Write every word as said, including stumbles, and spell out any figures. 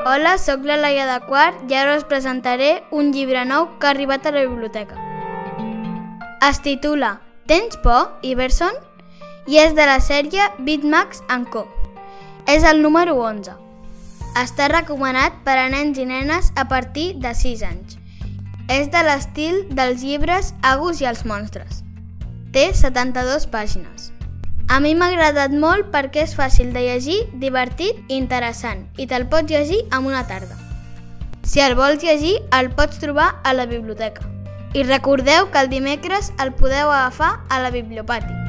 Hola, sóc la Laia de Quart i ara us presentaré un llibre nou que ha arribat a la biblioteca. Es titula Tens por, Iverson? I és de la sèrie Bitmax and Co. És el número onze. Està recomanat per a nens i nenes a partir de sis anys. És de l'estil dels llibres Agus i els monstres. Té setanta-dues pàgines. A mi m'ha agradat molt perquè és fàcil de llegir, divertit i interessant i te'l pots llegir en una tarda. Si el vols llegir, el pots trobar a la biblioteca. I recordeu que el dimecres el podeu agafar a la Bibliopàtic.